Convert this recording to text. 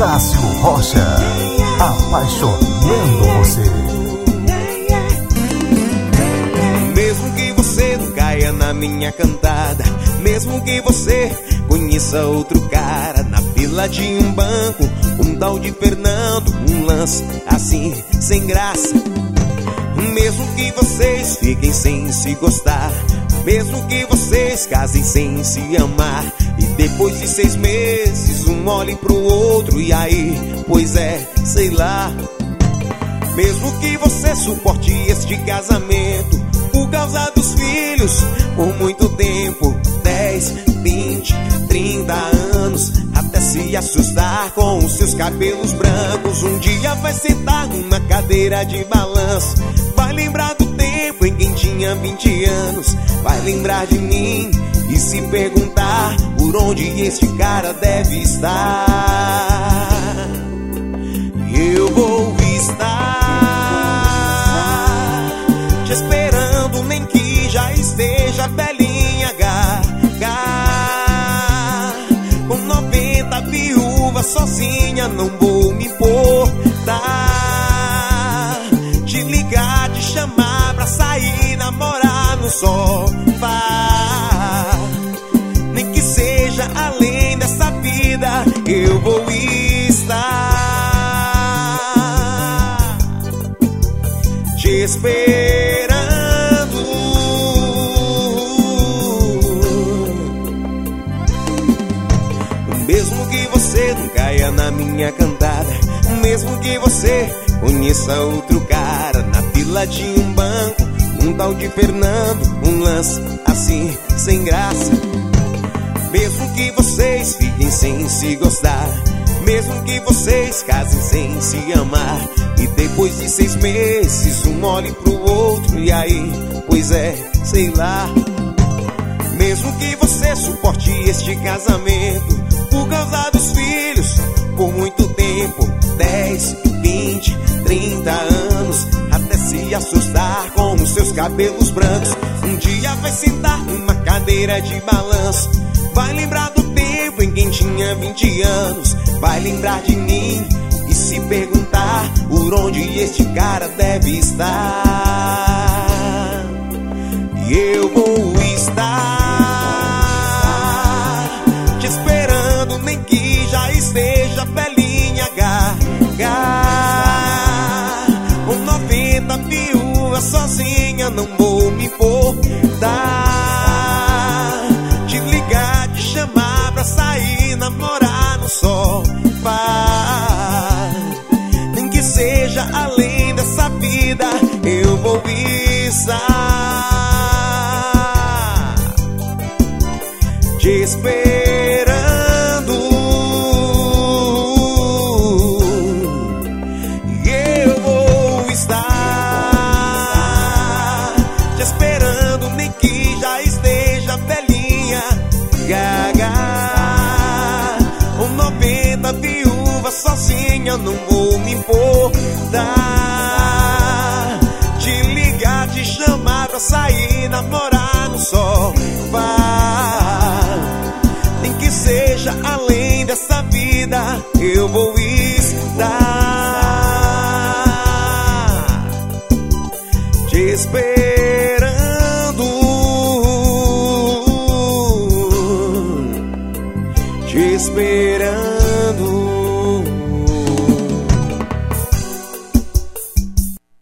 Cássio Rocha, apaixonando você. Mesmo que você não caia na minha cantada, mesmo que você conheça outro cara na fila de um banco, um tal de Fernando, um lance assim, sem graça. Mesmo que vocês fiquem sem se gostar, mesmo que vocês casem sem se amar, e depois de 6 meses um olhe pro outro e aí, pois é, sei lá. Mesmo que você suporte este casamento por causa dos filhos por muito tempo, 10, 20, 30 anos, até se assustar com os seus cabelos brancos. Um dia vai sentar numa cadeira de balanço, vai lembrar do tempo em que tinha 20 anos, vai lembrar de mim e se perguntar por onde este cara deve estar. E eu vou estar te esperando, nem que já esteja velhinha, com 90 viúvas sozinha, não vou me importar. Te ligar, te chamar pra sair, namorar no sofá. Nem que seja além dessa vida, eu vou estar te esperando. Mesmo que você não caia na minha cantada, mesmo que você conheça outro cara na fila de um banco, um tal de Fernando, um lance assim, sem graça. Mesmo que vocês fiquem sem se gostar, mesmo que vocês casem sem se amar, e depois de 6 meses um olhe pro outro e aí, pois é, sei lá. Mesmo que você suporte este casamento por causa dos filhos por muito tempo, 10, 20, 30 anos, até se assustar com os seus cabelos brancos. Um dia vai sentar numa cadeira de balanço, vai lembrar do tempo em que tinha 20 anos, vai lembrar de mim e se perguntar por onde este cara deve estar. E eu vou estar te esperando, nem que já esteja velhinha, com 90 viúvas sozinha, não vou me importar. Te ligar, te chamar pra sair, namorar no sofá. Nem que seja além dessa vida, eu vou estar te esperando. E eu vou estar te esperando, nem que já esteja velhinha, com 90 viúvas sozinha, não vou me importar. Te ligar, te chamar pra sair, namorar no sofá. Nem que seja além dessa vida, eu vou estar te esperando, te esperando.